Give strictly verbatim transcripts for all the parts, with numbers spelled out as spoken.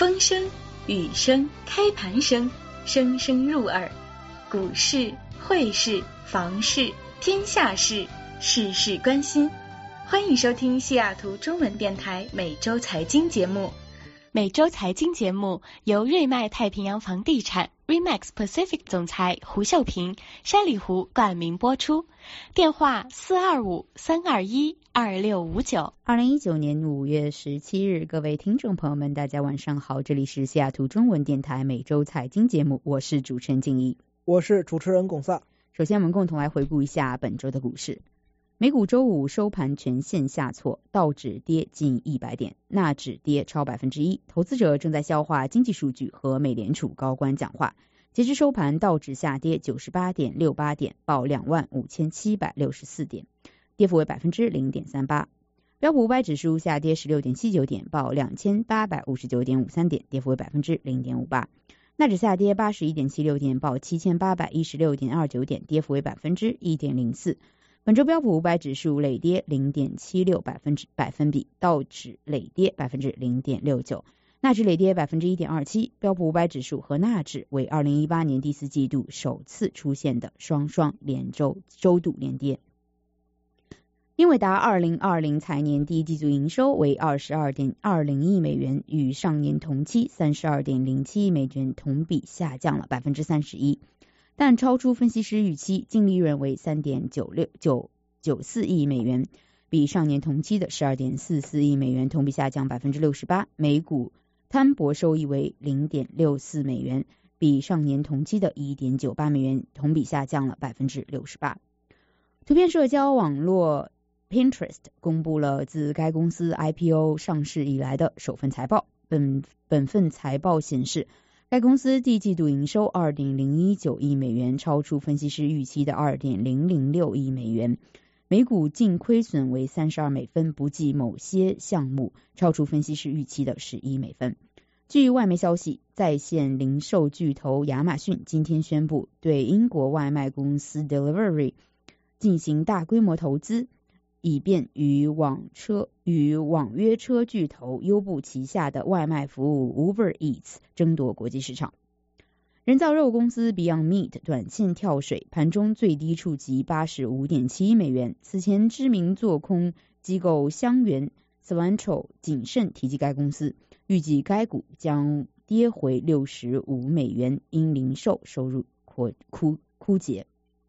风声、雨声、开盘声，声声入耳。股市、汇市、房市、天下事，事事关心。欢迎收听西雅图中文电台每周财经节目。每周财经节目由瑞麦太平洋房地产 Remax Pacific 总裁胡秀平、山里胡冠名播出。电话四二五三二一二六五九。 二零一九年五月十七日，各位听众朋友们，大家晚上好，这里是西雅图中文电台每周财经节目，我是主持人静怡， 我是主持人龚萨。 首先我们共同来回顾一下本周的股市。美股周五收盘全线下挫，道指跌近一百点，纳指跌超百分之一。投资者正在消化经济数据和美联储高官讲话。截至收盘，道指下跌九十八点六八点，报两万五千七百六十四点，跌幅为百分之零点三八。标普五百指数下跌十六点七九点，报两千八百五十九点五三点，跌幅为百分之零点五八。纳指下跌八十一点七六点，报七千八百一十六点二九点，跌幅为百分之一点零四。本周标普五百指数累跌零点七六百分之百分比，道指累跌百分之零点六九，纳指累跌百分之一点二七。标普五百指数和纳指为二零一八年第四季度首次出现的双双连周周度连跌。英伟达二零二零财年第一季度营收为二十二点二零亿美元，与上年同期三十二点零七亿美元同比下降了百分之三十一。但超出分析师预期，净利润为 三点九九四亿美元，比上年同期的 十二点四四亿美元同比下降 百分之六十八。 每股摊薄收益为 零点六四美元，比上年同期的 一点九八美元同比下降了 百分之六十八。 图片社交网络 Pinterest 公布了自该公司 I P O 上市以来的首份财报。本本份财报显示，该公司第一季度营收 二点零一九亿美元，超出分析师预期的 二点零零六亿美元，每股净亏损为三十二美分，不计某些项目，超出分析师预期的十一美分。据外媒消息，在线零售巨头亚马逊今天宣布对英国外卖公司 Delivery 进行大规模投资，以便与网车与网约车巨头优步旗下的外卖服务 Uber Eats 争夺国际市场。人造肉公司 Beyond Meat 短线跳水，盘中最低触及 八十五点七亿美元。此前知名做空机构香园 Cilantro 谨慎提及该公司，预计该股将跌回六十五美元，因零售收入枯枯枯竭。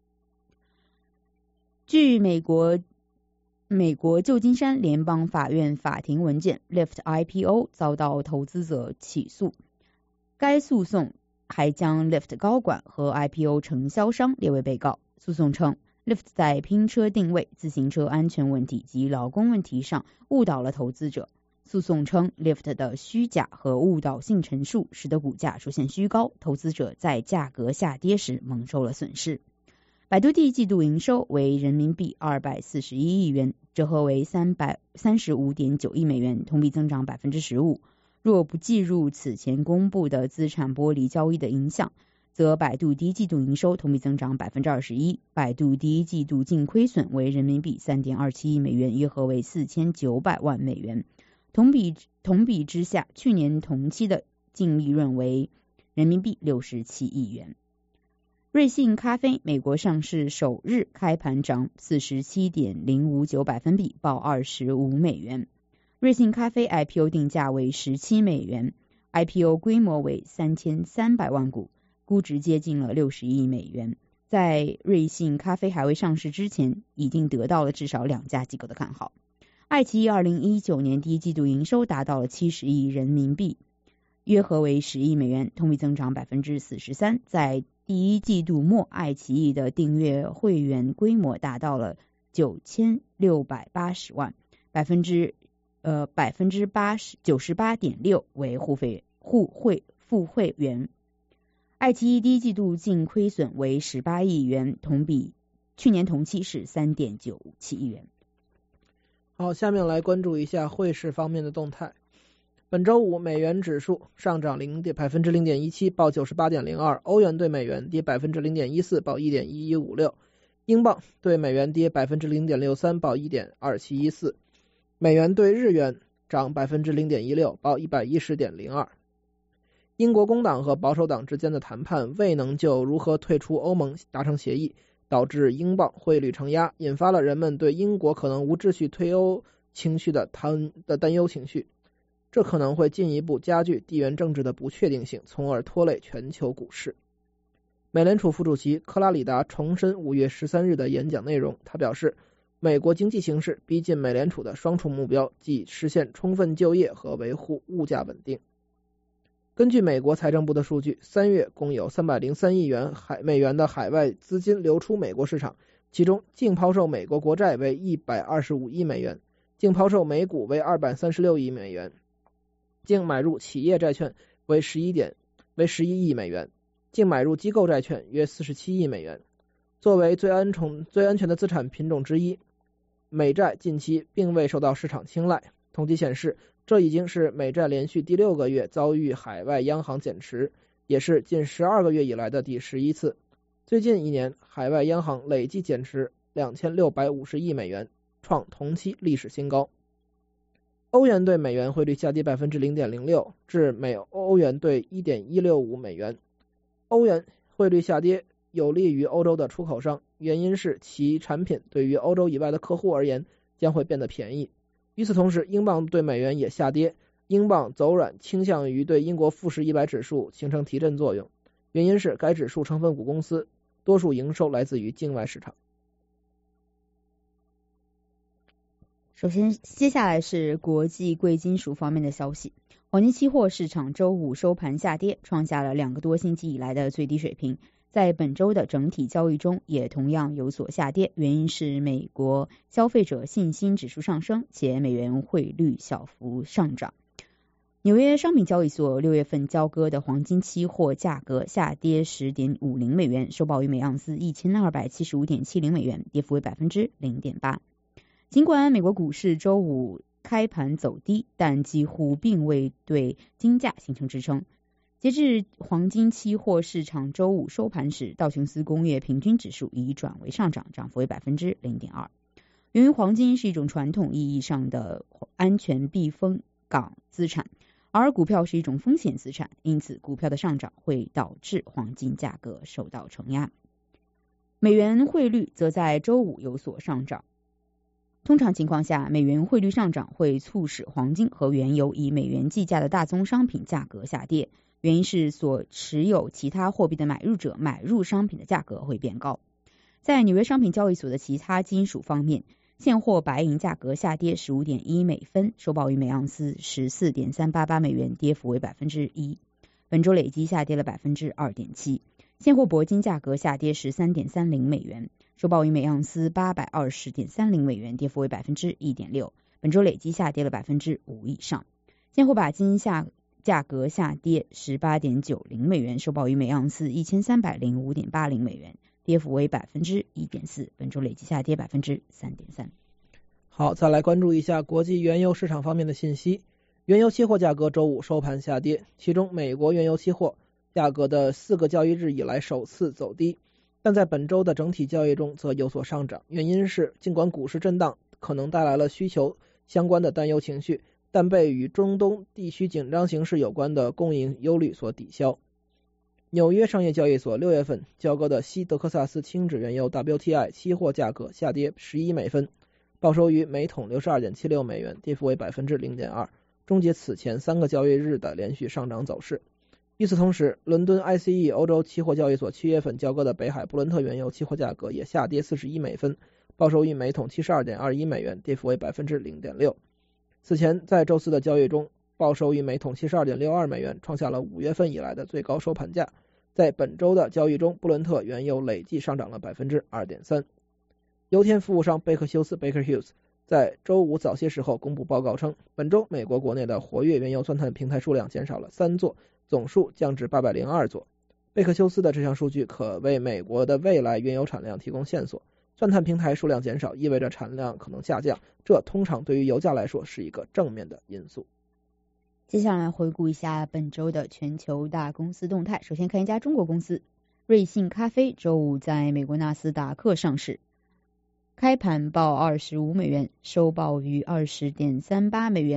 据美国美国旧金山联邦法院法庭文件 Lyft I P O 遭到投资者起诉，该诉讼还将 Lyft 高管和 I P O 承销商列为被告。诉讼称 Lyft 在拼车定位、自行车安全问题及劳工问题上误导了投资者。诉讼称 Lyft 的虚假和误导性陈述使得股价出现虚高，投资者在价格下跌时蒙受了损失。百度第一季度营收为人民币二百四十一亿元，折合为三百三十五点九亿美元，同比增长 百分之十五。 若不计入此前公布的资产剥离交易的影响，则百度第一季度营收同比增长 百分之二十一。 百度第一季度净亏损为人民币 三点二七亿美元，约合为四千九百万美元。同比同比之下，去年同期的净利润为人民币六十七亿元。瑞幸咖啡美国上市首日开盘涨 四十七点零五九百分比，报二十五美元。瑞幸咖啡 I P O 定价为十七美元， I P O 规模为三千三百万股，估值接近了六十亿美元。在瑞幸咖啡还未上市之前，已经得到了至少两家机构的看好。爱奇艺二零一九年第一季度营收达到了七十亿人民币，约合为十亿美元，同比增长 百分之四十三。 在第一季度末，爱奇艺的订阅会员规模达到了九千六百八十万，百分之呃百分之八十九十八点六为互费互会付会员。爱奇艺第一季度净亏损为十八亿元，同比去年同期是 三点九七亿元。 好，下面来关注一下汇市方面的动态。本周五，美元指数上涨百分之零点一七，报 九十八点零二， 欧元对美元跌 百分之零点一四， 报 一点一一五六， 英镑对美元跌 百分之零点六三， 报 一点二七一四， 美元对日元涨 百分之零点一六， 报 一百一十点零二。 英国工党和保守党之间的谈判未能就如何退出欧盟达成协议，导致英镑汇率承压，引发了人们对英国可能无秩序退欧情绪的担的担忧情绪。这可能会进一步加剧地缘政治的不确定性，从而拖累全球股市。美联储副主席克拉里达重申五月十三日的演讲内容，他表示，美国经济形势逼近美联储的双重目标，即实现充分就业和维护物价稳定。根据美国财政部的数据，三月共有三百零三亿元海美元的海外资金流出美国市场，其中净抛售美国国债为一百二十五亿美元，净抛售美股为二百三十六亿美元，净买入企业债券为十一点为十一亿美元，净买入机构债券约四十七亿美元。作为最安全最安全的资产品种之一，美债近期并未受到市场青睐。统计显示，这已经是美债连续第六个月遭遇海外央行减持，也是近十二个月以来的第十一次。最近一年，海外央行累计减持两千六百五十亿美元，创同期历史新高。欧元对美元汇率下跌 百分之零点零六 至每欧元兑 一点一六五美元。欧元汇率下跌有利于欧洲的出口商，原因是其产品对于欧洲以外的客户而言将会变得便宜。与此同时，英镑对美元也下跌，英镑走软倾向于对英国富时一百指数形成提振作用，原因是该指数成分股公司多数营收来自于境外市场。 首先，接下来是国际贵金属方面的消息。黄金期货市场周五收盘下跌，创下了两个多星期以来的最低水平。在本周的整体交易中也同样有所下跌，原因是美国消费者信心指数上升，且美元汇率小幅上涨。纽约商品交易所六月份交割的黄金期货价格下跌 十点五零美元，收报于每盎司 一千二百七十五点七零美元，跌幅为 百分之零点八。尽管美国股市周五开盘走低，但几乎并未对金价形成支撑。截至黄金期货市场周五收盘时，道琼斯工业平均指数已转为上涨，涨幅为 百分之零点二。由于黄金是一种传统意义上的安全避风港资产，而股票是一种风险资产，因此股票的上涨会导致黄金价格受到承压。美元汇率则在周五有所上涨。通常情况下，美元汇率上涨会促使黄金和原油以美元计价的大宗商品价格下跌，原因是所持有其他货币的买入者买入商品的价格会变高。在纽约商品交易所的其他金属方面，现货白银价格下跌 十五点一美分，收报于每盎司 十四点三八八美元，跌幅为 百分之一。本周累计下跌了 百分之二点七。现货铂金价格下跌 十三点三零美元，收报于每盎司 八百二十点三零美元，跌幅为 百分之一点六。本周累计下跌了 百分之五 以上。现货钯金下价格下跌 十八点九零美元，收报于每盎司 一千三百零五点八零美元，跌幅为 百分之一点四。本周累计下跌 百分之三点三。 好，再来关注一下国际原油市场方面的信息。原油期货价格周五收盘下跌，其中美国原油期货价格的四个交易日以来首次走低，但在本周的整体交易中则有所上涨，原因是尽管股市震荡可能带来了需求相关的担忧情绪，但被与中东地区紧张形势有关的供应忧虑所抵消。纽约商业交易所六月份交割的西德克萨斯轻质原油 W T I 期货价格下跌十一美分，报收于每桶 六十二点七六美元，跌幅为 百分之零点二， 终结此前三个交易日的连续上涨走势。与此同时，伦敦 I C E 欧洲期货交易所七月份交割的北海布伦特原油期货价格也下跌四十一美分，报收于每桶 七十二点二一美元，跌幅为 百分之零点六。此前在周四的交易中，报收于每桶 七十二点六二美元，创下了五月份以来的最高收盘价。在本周的交易中，布伦特原油累计上涨了 百分之二点三。油田服务商贝克休斯 Baker Hughes 在周五早些时候公布报告称，本周美国国内的活跃原油钻探平台数量减少了三座，总数降至八百零二座。贝克休斯的这项数据可为美国的未来原油产量提供线索。钻探平台数量减少意味着产量可能下降，这通常对于油价来说是一个正面的因素。 接下来回顾一下本周的全球大公司动态。首先看一家中国公司，瑞幸咖啡周五在美国纳斯达克上市，开盘报二十五美元，收报于 二十点三八美元，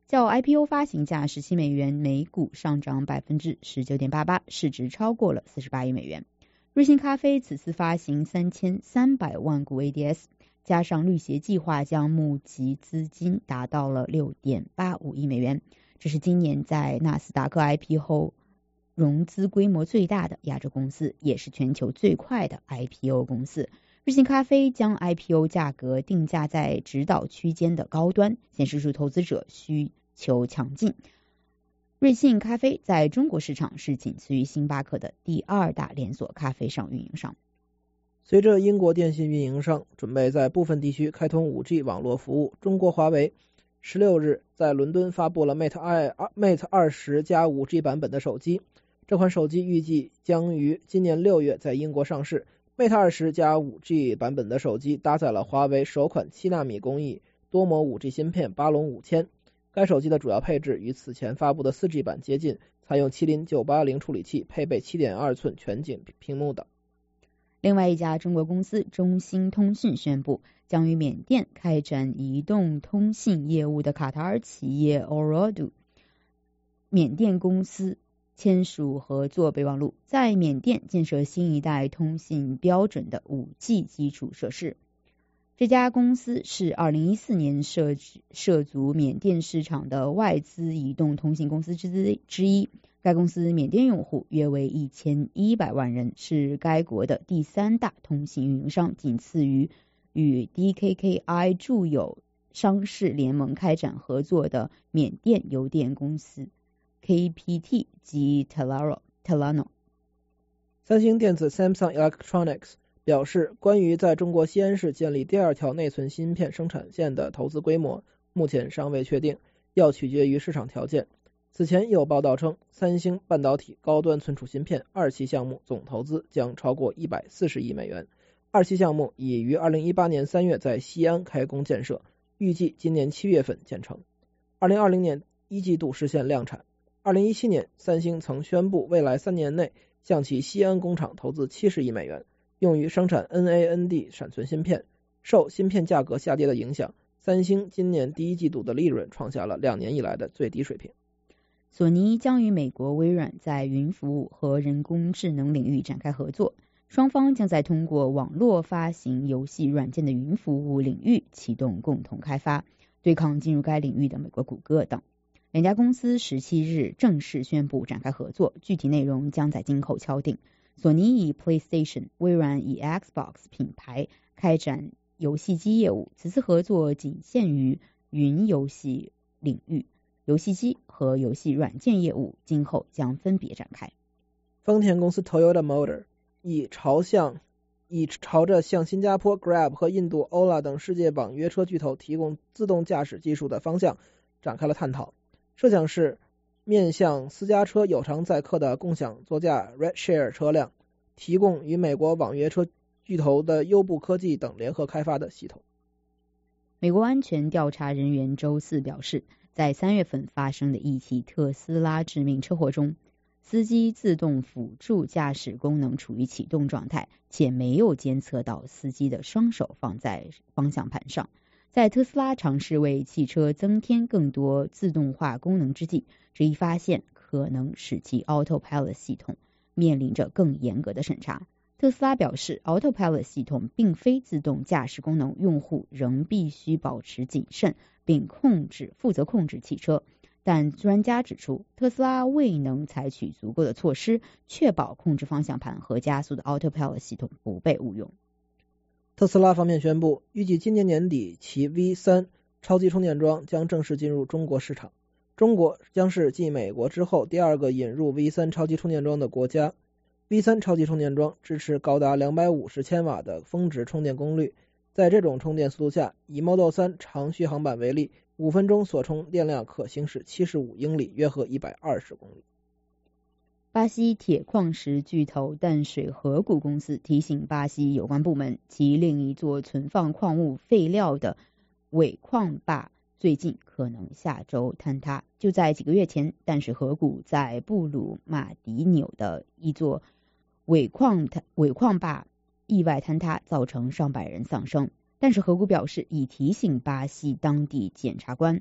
较 I P O 发行价十七美元，每股上涨 百分之十九点八八， 市值超过了四十八亿美元。瑞幸咖啡此次发行三千三百万股 A D S， 加上绿协计划，将募集资金达到了 六点八五亿美元，这是今年在纳斯达克 I P O 后融资规模最大的亚洲公司，也是全球最快的 I P O 公司。瑞幸咖啡将 I P O 价格定价在指导区间的高端，显示出投资者需求强劲。瑞幸咖啡在中国市场是仅次于星巴克的第二大连锁咖啡商运营商。 随着英国电信运营商准备在部分地区开通 五 G 网络服务，中国华为十六日在伦敦发布了 Mate 二十加 五 G 版本的手机，这款手机预计将于今年六月在英国上市。Mate 二十加 五 G 版本的手机搭载了华为首款七纳米工艺多模 五 G 芯片巴龙五千，该手机的主要配置与此前发布的 四 G 版接近，采用麒麟九八零处理器，配备 七点二寸全景屏幕等。 另外一家中国公司中兴通讯宣布，将与缅甸开展移动通信业务的卡塔尔企业 Ooredoo 缅甸公司签署合作备忘录，在缅甸建设新一代通信标准的 五 G 基础设施。这家公司是二零一四年涉涉足缅甸市场的外资移动通信公司之之一。该公司缅甸用户约为一千一百万人，是该国的第三大通信运营商，仅次于与 D K K I 著有商事联盟开展合作的缅甸邮电公司 K P T 及 Telano。 三星电子 Samsung Electronics 表示，关于在中国西安市建立第二条内存芯片生产线的投资规模目前尚未确定，要取决于市场条件。此前有报道称，三星半导体高端存储芯片二期项目总投资将超过一百四十亿美元，二期项目已于二零一八年三月在西安开工建设，预计今年七月份建成，二零二零年一季度实现量产。二零一七年，三星曾宣布未来三年内向其西安工厂投资七十亿美元，用于生产 N A N D 闪存芯片。受芯片价格下跌的影响，三星今年第一季度的利润创下了两年以来的最低水平。 索尼将与美国微软在云服务和人工智能领域展开合作，双方将在通过网络发行游戏软件的云服务领域启动共同开发，对抗进入该领域的美国谷歌等。两家公司十七日正式宣布展开合作，具体内容将在今后敲定。索尼以 PlayStation， 微软以 Xbox 品牌开展游戏机业务，此次合作仅限于云游戏领域，游戏机和游戏软件业务今后将分别展开。 丰田公司 Toyota Motor 已朝向已朝着向新加坡 Grab 和印度 Ola 等世界网约车巨头提供自动驾驶技术的方向展开了探讨，设想是面向私家车有偿载客的共享座驾 Rideshare 车辆，提供与美国网约车巨头的优步科技等联合开发的系统。 美国安全调查人员周四表示，在三月份发生的一起特斯拉致命车祸中，司机自动辅助驾驶功能处于启动状态，且没有监测到司机的双手放在方向盘上。在特斯拉尝试为汽车增添更多自动化功能之际，这一发现可能使其 Autopilot 系统面临着更严格的审查。特斯拉表示 Autopilot 系统并非自动驾驶功能，用户仍必须保持谨慎并控制负责控制汽车。但专家指出，特斯拉未能采取足够的措施，确保控制方向盘和加速的 Autopilot 系统不被误用。 特斯拉方面宣布，预计今年年底其 V 三 超级充电桩将正式进入中国市场。中国将是继美国之后第二个引入 V 三 超级充电桩的国家。V 三 超级充电桩支持高达两百五十千瓦的峰值充电功率，在这种充电速度下，以 Model 三长续航版为例，五分钟所充电量可行驶七十五英里，约合一百二十公里。 巴西铁矿石巨头淡水河谷公司提醒巴西有关部门，其另一座存放矿物废料的尾矿坝最近可能下周坍塌。就在几个月前，淡水河谷在布鲁马迪纽的一座尾矿尾矿坝意外坍塌，造成上百人丧生。淡水河谷表示，已提醒巴西当地检察官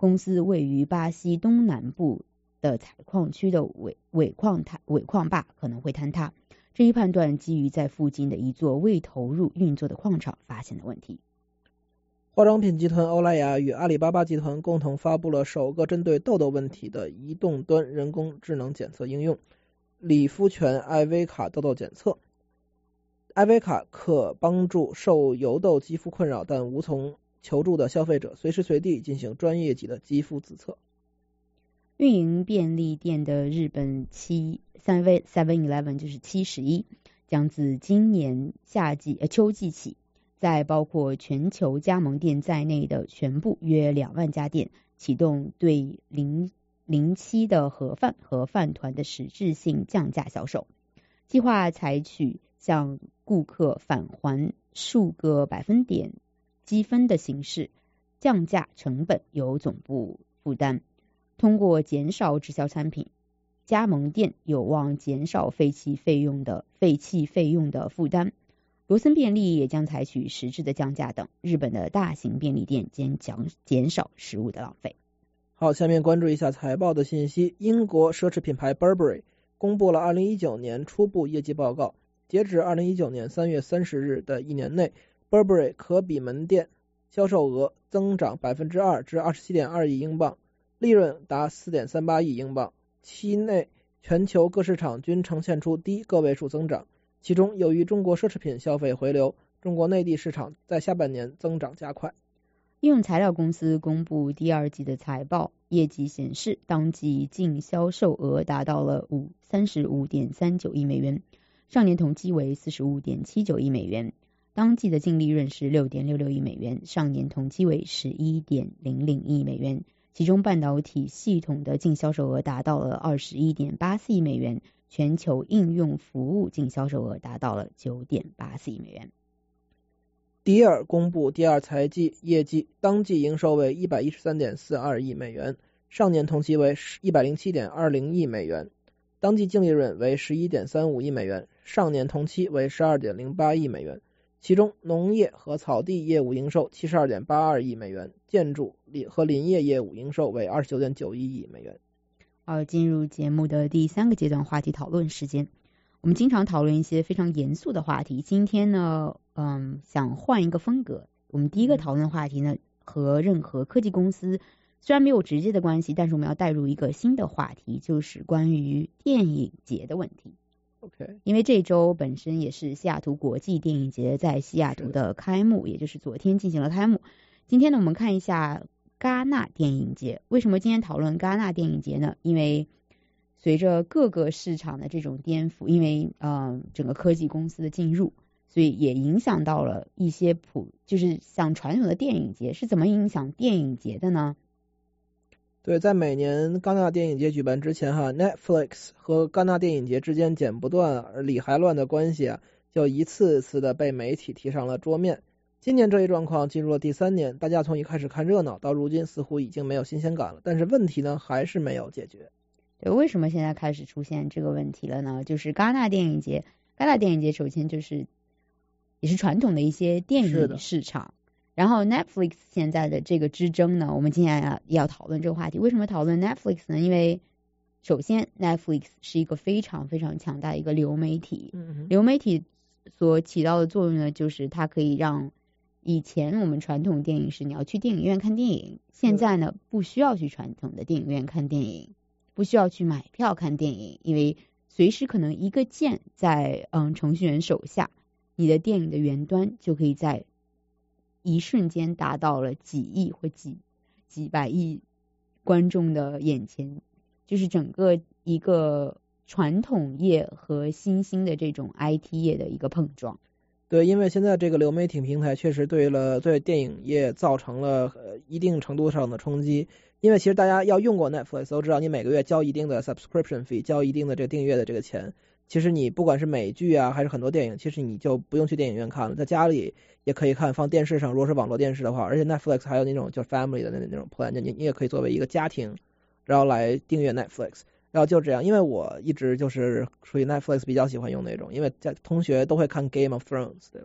公司位于巴西东南部的采矿区的尾尾矿塔尾矿坝可能会坍塌。这一判断基于在附近的一座未投入运作的矿场发现的问题。 化妆品集团欧莱雅与阿里巴巴集团共同发布了首个针对痘痘问题的移动端人工智能检测应用——理肤泉艾薇卡痘痘检测。艾薇卡可帮助受油痘肌肤困扰但无从求助的消费者随时随地进行专业级的肌肤自测。 运营便利店的日本七 seven eleven 就是七十一，将自今年夏季呃秋季起，在包括全球加盟店在内的全部约两万家店启动对零零七的盒饭和饭团的实质性降价销售，计划采取向顾客返还数个百分点积分的形式，降价成本由总部负担。通过减少滞销产品，加盟店有望减少废弃费用的废弃费用的负担。罗森便利也将采取实质的降价等，日本的大型便利店将减减少食物的浪费。 好，下面关注一下财报的信息。英国奢侈品牌 Burberry 公布了二零一九年初步业绩报告，截止二零一九年三月三十日的一年内， Burberry 可比门店销售额增长 百分之二 至 二十七点二亿英镑，利润达 四点三八亿英镑，期内全球各市场均呈现出低个位数增长，其中由于中国奢侈品消费回流，中国内地市场在下半年增长加快。 应用材料公司公布第二季的财报，业绩显示当季净销售额达到了三十五点三九亿美元，上年同期为四十五点七九亿美元，当季的净利润是六点六六亿美元，上年同期为十一点零零亿美元，其中半导体系统的净销售额达到了二十一点八四亿美元，全球应用服务净销售额达到了九点八四亿美元。 迪尔公布第二财季业绩，当季营收为 一百一十三点四二亿美元，上年同期为 一百零七点二零亿美元，当季净利润为 十一点三五亿美元，上年同期为 十二点零八亿美元，其中农业和草地业务营收 七十二点八二亿美元，建筑和林业业务营收为 二十九点九一亿美元。 好，进入节目的第三个阶段话题讨论时间。我们经常讨论一些非常严肃的话题，今天呢嗯，想换一个风格。我们第一个讨论话题呢，和任何科技公司虽然没有直接的关系，但是我们要带入一个新的话题，就是关于电影节的问题。 OK， 因为这周本身也是西雅图国际电影节在西雅图的开幕，也就是昨天进行了开幕。今天呢，我们看一下戛纳电影节。为什么今天讨论戛纳电影节呢？因为随着各个市场的这种颠覆，因为呃整个科技公司的进入，所以也影响到了一些普，就是像传统的电影节是怎么影响电影节的呢？ 对，在每年戛纳电影节举办之前哈 ，Netflix 和戛纳电影节之间剪不断理还乱的关系啊，就一次次的被媒体提上了桌面。今年这一状况进入了第三年，大家从一开始看热闹到如今似乎已经没有新鲜感了，但是问题呢还是没有解决。 对，为什么现在开始出现这个问题了呢？就是戛纳电影节，戛纳电影节首先就是也是传统的一些电影市场，然后 Netflix 现在的这个之争呢，我们今天要要讨论这个话题。为什么讨论 Netflix 呢？因为首先 Netflix 是一个非常非常强大的一个流媒体， 嗯、 流媒体所起到的作用呢，就是它可以让以前我们传统电影是你要去电影院看电影，现在呢不需要去传统的电影院看电影，不需要去买票看电影，因为随时可能一个键在嗯程序员手下，你的电影的源端就可以在一瞬间达到了几亿或几几百亿观众的眼前，就是整个一个传统业和新兴的这种 I T 业的一个碰撞。 对，因为现在这个流媒体平台确实对了对电影业造成了呃一定程度上的冲击。因为其实大家要用过 Netflix 都知道，你每个月交一定的 subscription fee， 交一定的这个订阅的这个钱，其实你不管是美剧啊还是很多电影，其实你就不用去电影院看了，在家里也可以看，放电视上，如果是网络电视的话，而且 Netflix 还有那种就 family 的那那种 plan， 你你也可以作为一个家庭然后来订阅 Netflix。然后就这样，因为我一直就是属于 Netflix 比较喜欢用那种，因为在同学都会看 Game of Thrones 对吧，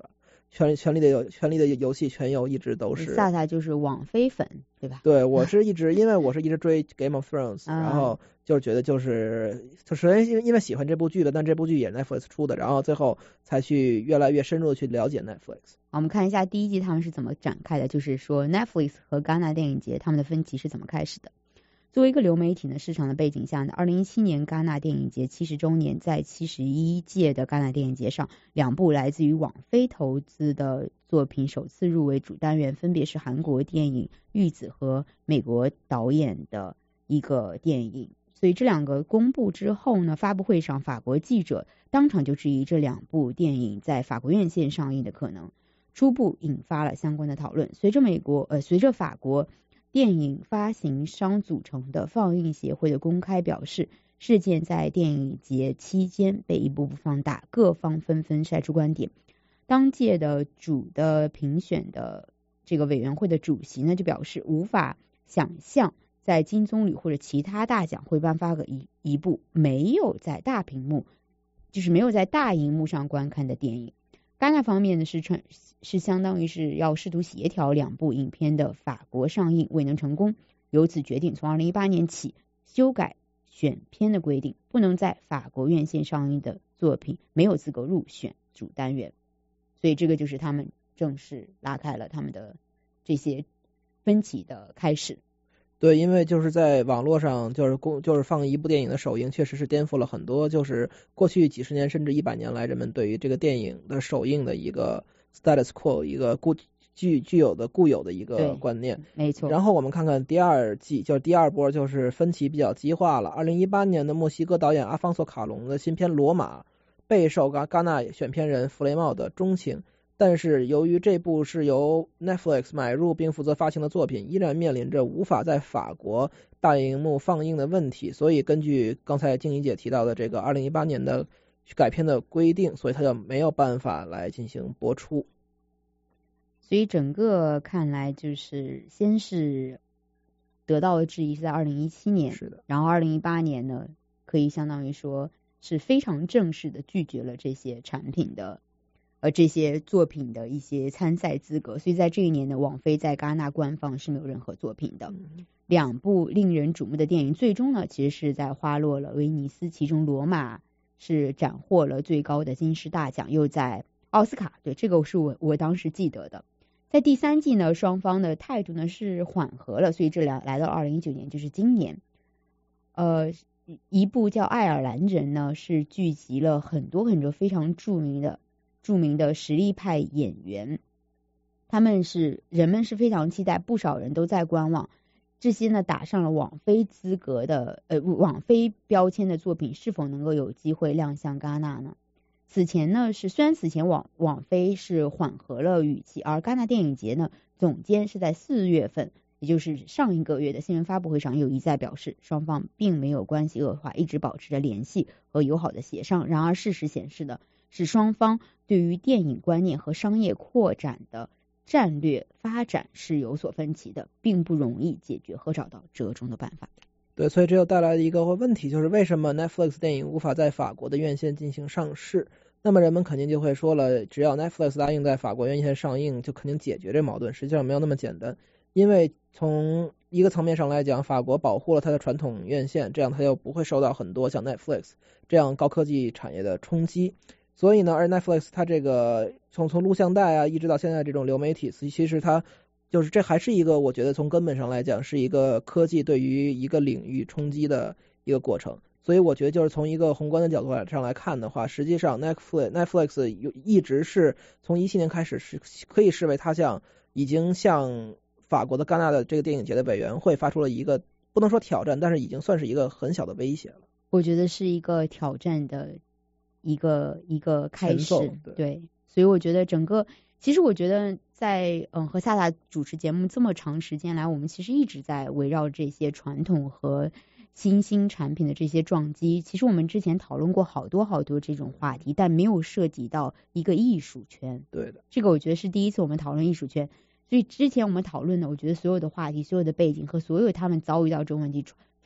权权力的游权力的游戏全游一直都是。 萨萨就是网飞粉，对吧？ 对，我是一直因为我是一直追 Game of Thrones，、啊、然后就觉得就是就首先因为喜欢这部剧的，但这部剧也是 Netflix 出的，然后最后才去越来越深入的去了解 Netflix。 我们看一下第一季他们是怎么展开的，就是说 Netflix 和戛纳电影节他们的分歧是怎么开始的。作为一个流媒体呢，市场的背景下呢，二零一七年戛纳电影节七十周年，在七十一届的戛纳电影节上，两部来自于网飞投资的作品首次入围主单元，分别是韩国电影《玉子》和美国导演的一个电影。所以这两个公布之后呢，发布会上法国记者当场就质疑这两部电影在法国院线上映的可能，初步引发了相关的讨论。随着美国呃，随着法国电影发行商组成的放映协会的公开表示，事件在电影节期间被一步步放大，各方纷纷晒出观点。当届的主的评选的这个委员会的主席呢，就表示无法想象在金棕榈或者其他大奖会颁发个一一部没有在大屏幕，就是没有在大荧幕上观看的电影。戛纳方面呢是传是相当于是要试图协调两部影片的法国上映未能成功，由此决定从二零一八年起修改选片的规定，不能在法国院线上映的作品没有资格入选主单元。所以这个就是他们正式拉开了他们的这些分歧的开始。 对，因为就是在网络上就是公就是放一部电影的首映，确实是颠覆了很多就是过去几十年甚至一百年来人们对于这个电影的首映的一个 status quo， 一个固具具有的固有的一个观念。 没错。 然后我们看看第二季，就是第二波就是分歧比较激化了。二零一八年的墨西哥导演阿方索卡隆的新片《罗马》备受戛戛纳选片人弗雷茂的钟情。但是由于这部是由 Netflix 买入并负责发行的作品，依然面临着无法在法国大荧幕放映的问题，所以根据刚才静怡姐提到的这个二零一八年的改片的规定，所以它就没有办法来进行播出。 所以整个看来就是先是得到的质疑是在二零一七年， 是的， 然后二零一八年呢，可以相当于说是非常正式的拒绝了这些产品的呃，这些作品的一些参赛资格，所以在这一年呢，网飞在戛纳官方是没有任何作品的。两部令人瞩目的电影，最终呢，其实是在花落了威尼斯，其中《罗马》是斩获了最高的金狮大奖，又在奥斯卡，对，这个是我我当时记得的。在第三季呢，双方的态度呢是缓和了，所以这两来到二零一九年，就是今年，呃，一部叫《爱尔兰人》呢，是聚集了很多很多非常著名的。著名的实力派演员，他们是人们是非常期待，不少人都在观望。这些呢打上了网飞资格的呃网飞标签的作品，是否能够有机会亮相戛纳呢？此前呢是虽然此前网网飞是缓和了语气，而戛纳电影节呢总监是在四月份，也就是上一个月的新闻发布会上又一再表示，双方并没有关系恶化，一直保持着联系和友好的协商。然而事实显示的是，双方对于电影观念和商业扩展的战略发展是有所分歧的，并不容易解决和找到折中的办法。 对，所以这又带来了一个问题，就是为什么 Netflix 电影无法在法国的院线进行上市？那么人们肯定就会说了，只要 Netflix 答应在法国院线上映，就肯定解决这矛盾。实际上没有那么简单，因为从一个层面上来讲，法国保护了它的传统院线，这样它就不会受到很多像 Netflix 这样高科技产业的冲击。所以呢，而 Netflix 它这个从从录像带啊，一直到现在这种流媒体，其实它就是这还是一个我觉得从根本上来讲是一个科技对于一个领域冲击的一个过程。所以我觉得就是从一个宏观的角度上来看的话，实际上 Netflix Netflix 有一直是从一七年开始是可以视为它向已经向法国的戛纳的这个电影节的委员会发出了一个不能说挑战，但是已经算是一个很小的威胁了。 我觉得是一个挑战的一个一个开始， 对， 对，所以我觉得整个，其实我觉得在嗯和萨萨主持节目这么长时间来，我们其实一直在围绕这些传统和新兴产品的这些撞击。其实我们之前讨论过好多好多这种话题，但没有涉及到一个艺术圈。 对的， 这个我觉得是第一次我们讨论艺术圈。所以之前我们讨论的，我觉得所有的话题、所有的背景和所有他们遭遇到这种问题，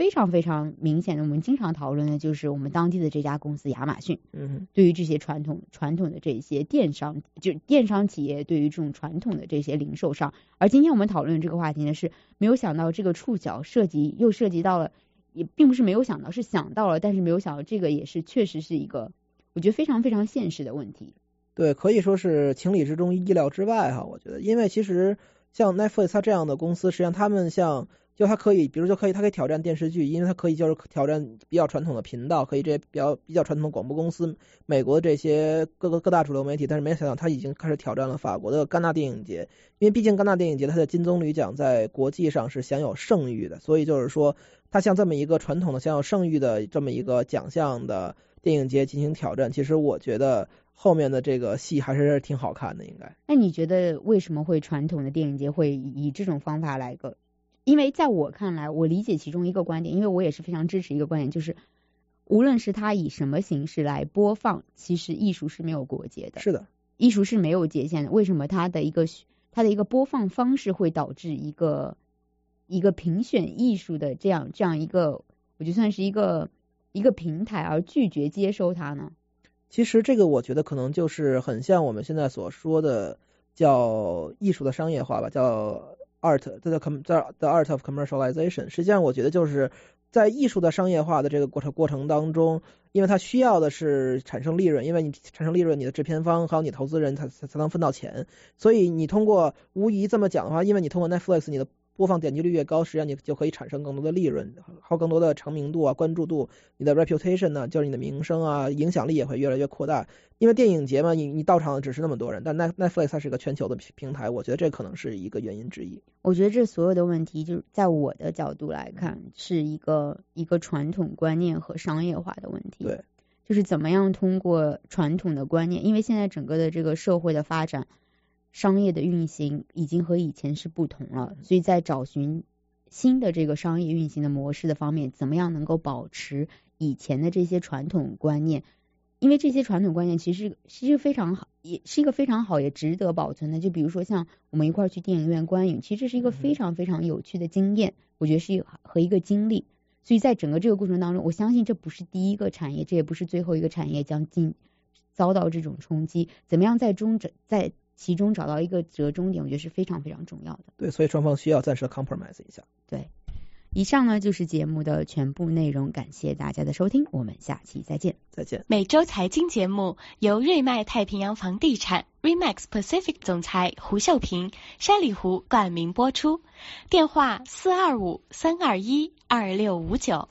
非常非常明显的，我们经常讨论的就是我们当地的这家公司亚马逊， 嗯， 对于这些传统传统的这些电商，就电商企业对于这种传统的这些零售商，而今天我们讨论这个话题呢，是没有想到这个触角涉及又涉及到了，也并不是没有想到，是想到了，但是没有想到这个也是确实是一个我觉得非常非常现实的问题。 对，可以说是情理之中意料之外哈，我觉得，因为其实像 Netflix 它这样的公司，实际上他们像就它可以，比如就可以它可以挑战电视剧，因为它可以就是挑战比较传统的频道，可以这些比较比较传统的广播公司，美国的这些各个各大主流媒体，但是没想到它已经开始挑战了法国的戛纳电影节，因为毕竟戛纳电影节它的金棕榈奖在国际上是享有盛誉的，所以就是说它像这么一个传统的享有盛誉的这么一个奖项的电影节进行挑战，其实我觉得后面的这个戏还是挺好看的，应该。 那你觉得为什么会传统的电影节会以这种方法来个？因为在我看来，我理解其中一个观点，因为我也是非常支持一个观点，就是无论是它以什么形式来播放，其实艺术是没有国界的。 是的， 艺术是没有界限的。为什么它的一个它的一个播放方式会导致一个一个评选艺术的这样这样一个，我就算是一个一个平台而拒绝接收它呢？ 其实这个我觉得可能就是很像我们现在所说的叫艺术的商业化吧，叫 art 这叫 the art of commercialization。实际上我觉得就是在艺术的商业化的这个过程过程当中，因为它需要的是产生利润，因为你产生利润，你的制片方还有你投资人才才才能分到钱，所以你通过无疑这么讲的话，因为你通过 Netflix 你的播放点击率越高，实际上你就可以产生更多的利润，还有更多的成名度啊、关注度，你的 reputation 呢，就是你的名声啊、影响力也会越来越扩大。因为电影节嘛，你你到场的只是那么多人，但 Netflix 它是一个全球的平台，我觉得这可能是一个原因之一。 我觉得这所有的问题，就是在我的角度来看，是一个一个传统观念和商业化的问题。 对， 就是怎么样通过传统的观念，因为现在整个的这个社会的发展，商业的运行已经和以前是不同了，所以在找寻新的这个商业运行的模式的方面，怎么样能够保持以前的这些传统观念？因为这些传统观念其实其实非常好，也是一个非常好也值得保存的。就比如说像我们一块儿去电影院观影，其实这是一个非常非常有趣的经验，我觉得是和一个经历。所以在整个这个过程当中，我相信这不是第一个产业，这也不是最后一个产业将进遭到这种冲击。怎么样在中在其中找到一个折中点，我觉得是非常非常重要的。 对，所以双方需要暂时 compromise 一下。 对，以上呢就是节目的全部内容，感谢大家的收听，我们下期再见。 再见。 每周财经节目由瑞麦太平洋房地产 Remax Pacific 总裁胡秀平、山里湖冠名播出，电话四二五三二一二六五九。